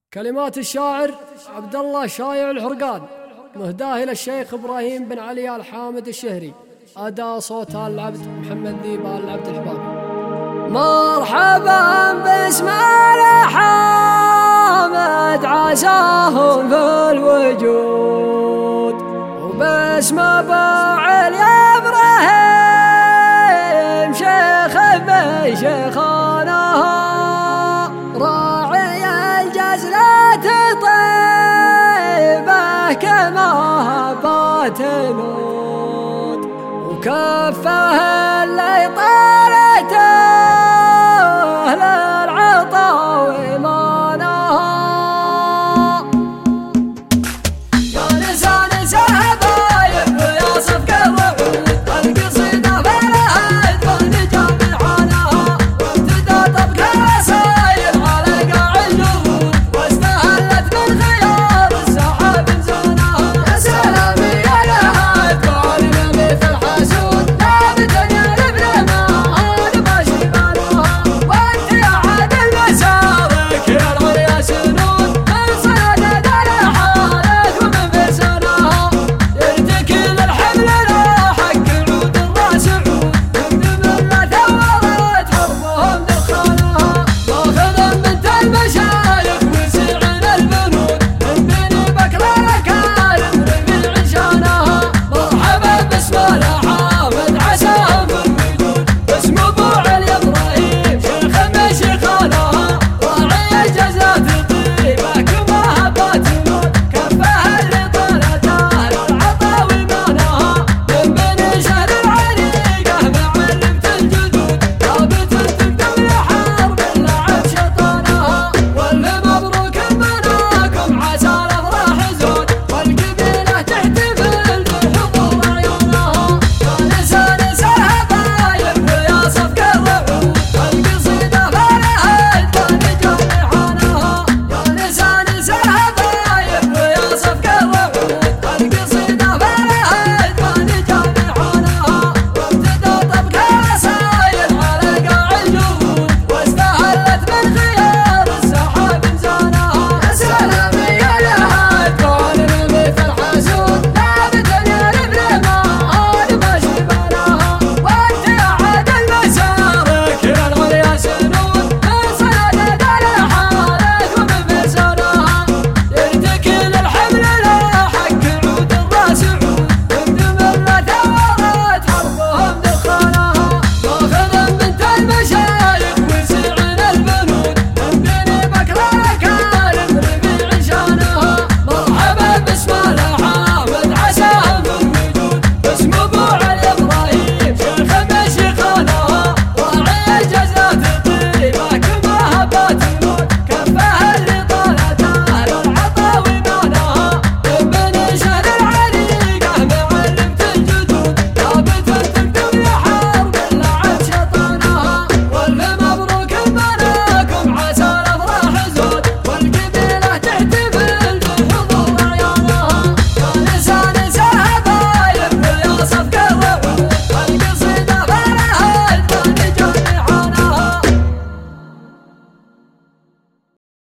كلمات الشاعر عبد الله شايع الحرقان، مهداه إلى الشيخ إبراهيم بن علي الحامد الشهري. أداء صوت العبد محمد ذيب العبد الحبابي. مرحبا باسم الحامد عساهم في الوجود، وباسم باعل يا إبراهيم شيخ من شيخنا راعي الجزلة طيبة كما هبت نود، وكفه اللي طيب